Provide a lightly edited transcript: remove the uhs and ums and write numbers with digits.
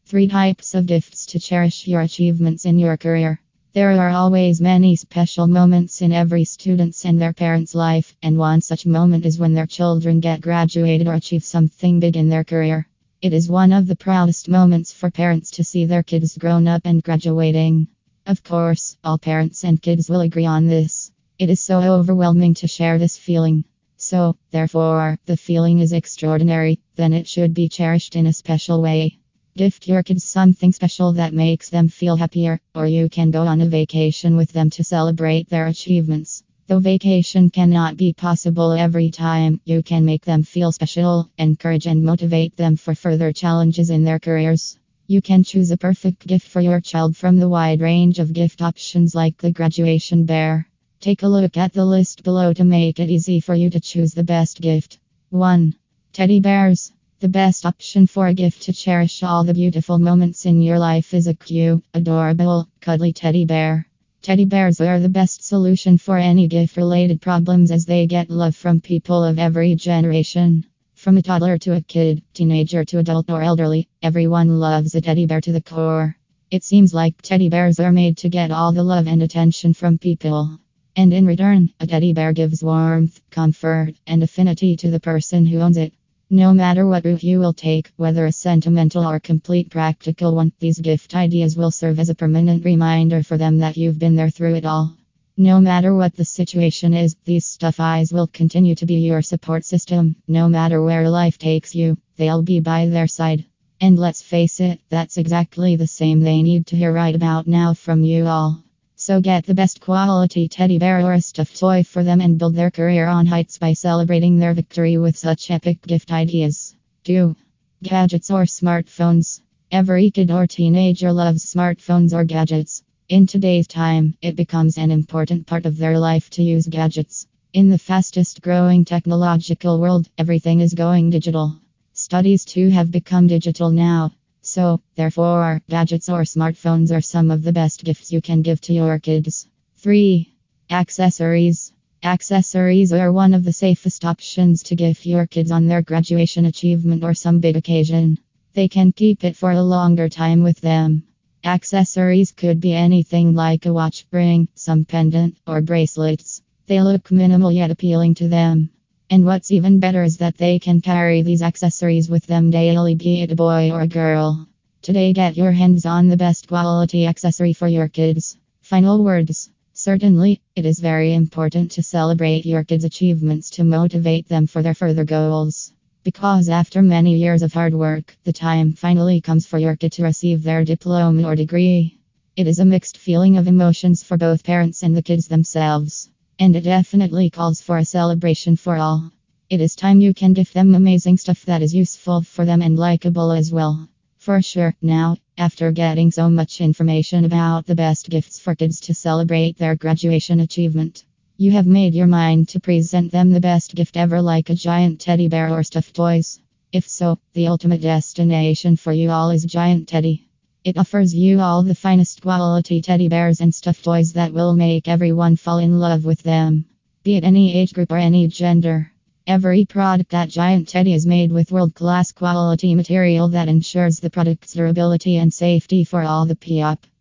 Three types of gifts to cherish your achievements in your career. There are always many special moments in every student's and their parents' life, and one such moment is when their children get graduated or achieve something big in their career. It is one of the proudest moments for parents to see their kids grown up and graduating. Of course, all parents and kids will agree on this. It is so overwhelming to share this feeling. So, therefore, the feeling is extraordinary, then it should be cherished in a special way. Gift your kids something special that makes them feel happier, or you can go on a vacation with them to celebrate their achievements. Though vacation cannot be possible every time, you can make them feel special, encourage and motivate them for further challenges in their careers. You can choose a perfect gift for your child from the wide range of gift options like the graduation bear. Take a look at the list below to make it easy for you to choose the best gift. 1. Teddy bears. The best option for a gift to cherish all the beautiful moments in your life is a cute, adorable, cuddly teddy bear. Teddy bears are the best solution for any gift-related problems as they get love from people of every generation. From a toddler to a kid, teenager to adult or elderly, everyone loves a teddy bear to the core. It seems like teddy bears are made to get all the love and attention from people. And in return, a teddy bear gives warmth, comfort, and affinity to the person who owns it. No matter what route you will take, whether a sentimental or complete practical one, these gift ideas will serve as a permanent reminder for them that you've been there through it all. No matter what the situation is, these stuffs will continue to be your support system. No matter where life takes you, they'll be by their side. And let's face it, that's exactly the same they need to hear right about now from you all. So get the best quality teddy bear or a stuffed toy for them and build their career on heights by celebrating their victory with such epic gift ideas. 2. Gadgets or smartphones. Every kid or teenager loves smartphones or gadgets. In today's time, it becomes an important part of their life to use gadgets. In the fastest growing technological world, everything is going digital. Studies too have become digital now. So, therefore, gadgets or smartphones are some of the best gifts you can give to your kids. 3. Accessories. Accessories are one of the safest options to give your kids on their graduation achievement or some big occasion. They can keep it for a longer time with them. Accessories could be anything like a watch ring, some pendant, or bracelets. They look minimal yet appealing to them. And what's even better is that they can carry these accessories with them daily, be it a boy or a girl. Today, get your hands on the best quality accessory for your kids. Final words. Certainly, it is very important to celebrate your kids' achievements to motivate them for their further goals. Because after many years of hard work, the time finally comes for your kid to receive their diploma or degree. It is a mixed feeling of emotions for both parents and the kids themselves. And it definitely calls for a celebration for all. It is time you can give them amazing stuff that is useful for them and likable as well. For sure, now, after getting so much information about the best gifts for kids to celebrate their graduation achievement, you have made your mind to present them the best gift ever, like a giant teddy bear or stuffed toys. If so, the ultimate destination for you all is Giant Teddy. It offers you all the finest quality teddy bears and stuffed toys that will make everyone fall in love with them. Be it any age group or any gender. Every product at Giant Teddy is made with world-class quality material that ensures the product's durability and safety for all the POP.